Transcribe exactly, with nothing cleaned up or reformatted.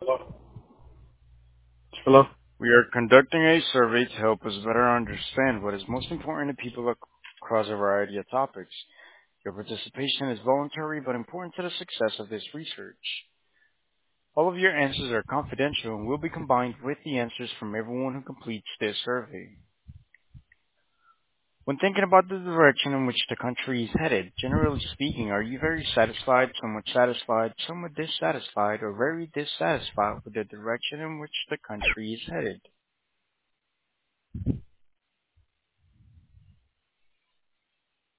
Hello. We are conducting a survey to help us better understand what is most important to people ac- across a variety of topics. Your participation is voluntary but important to the success of this research. All of your answers are confidential and will be combined with the answers from everyone who completes this survey. When thinking about the direction in which the country is headed, generally speaking, are you very satisfied, somewhat satisfied, somewhat dissatisfied, or very dissatisfied with the direction in which the country is headed?